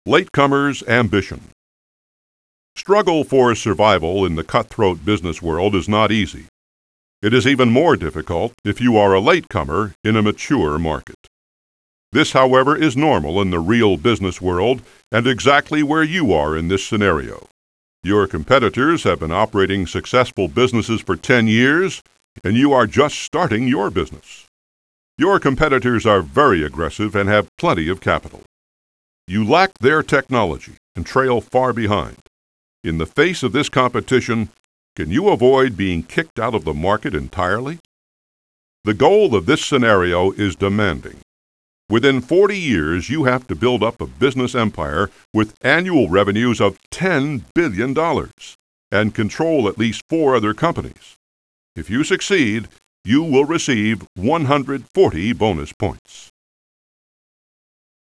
Latecomer's ambition. Struggle for survival in the cutthroat business world is not easy. It is even more difficult if you are a latecomer in a mature market. This, however, is normal in the real business world and exactly where you are in this scenario. Your competitors have been operating successful businesses for 10 years, and you are just starting your business. Your competitors are very aggressive and have plenty of capital. You lack their technology and trail far behind. In the face of this competition, can you avoid being kicked out of the market entirely? The goal of this scenario is demanding. Within 40 years, you have to build up a business empire with annual revenues of $10 billion and control at least 4 other companies. If you succeed, you will receive 140 bonus points.